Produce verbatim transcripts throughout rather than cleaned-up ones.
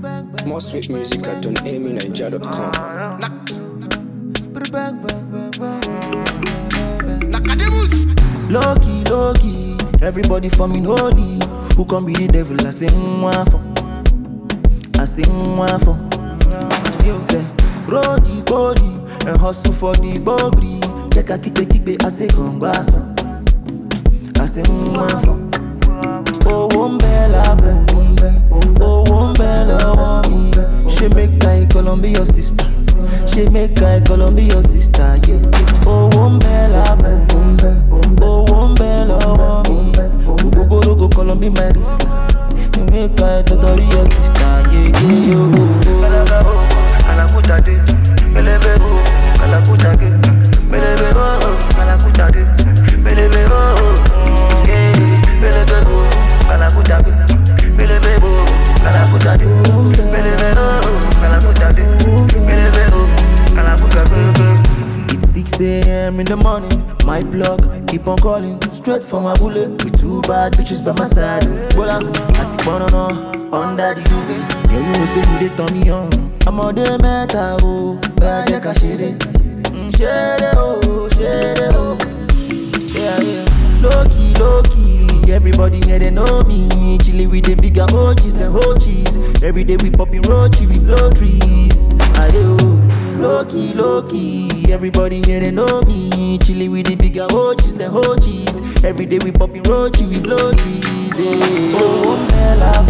More sweet music at don amy niger dot com. Loki, Loki, everybody for me holy. Who can be the devil? I say one for, I say one for. You say, Brody, Brody, and hustle for the bogey. Check a kick, kick, I say congrats. I say one for. Oh, one bella, oh, one bella, me. She make I Columbia sister. She make I Columbia sister, yeah. Oh, one bella, oh, one bella, me. Go go go go Columbia my sister. You make I totally your sister, yeah, yeah, yo. Kalakuta de, melebe oh, kalakuta de, melebe oh, kalakuta de, melebe oh, yeah, melebe oh, kalakuta de, melebe oh, kalakuta de, melebe oh, kalakuta de, melebe oh, kalakuta de. It's six a m in the morning, my plug keep on calling, straight for my bullet. With two bad bitches by my side, bola, I take one on under the duvet. Yeah, you know say you dey turn me on. I'm on the meta, oh, but I can't share it. Share it, oh, share it, oh. Yeah, yeah. Loki, Loki, everybody here they know me. Chilling with the bigger O Gs, the whole cheese. Every day we popping roachy, we blow trees. Aye, oh. Loki, Loki, everybody here they know me. Chilling with the bigger O Gs, the whole cheese. Every day we popping roachy, we blow trees. Yeah. Oh, Bella,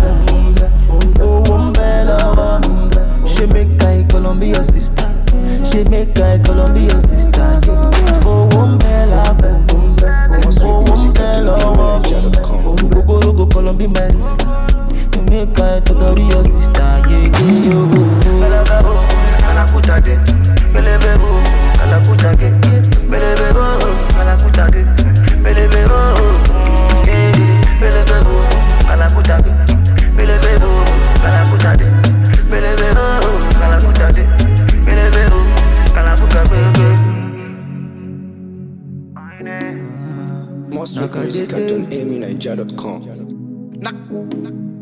oh, Bella, me. She make I Columbia sister. She make I Columbia sister. Oh, one bella, oh, one bella, go go go Columbia my sister. You make I totally your sister. Yeah, yeah, yo. Kalakuta de, melebe oh, kalakuta de, melebe oh, kalakuta de, melebe oh, yeah, melebe oh, kalakuta de, melebe oh, kalakuta de, melebe oh, kalakuta de, melebe oh, kalakuta de. More sweet music at don amy niger dot com.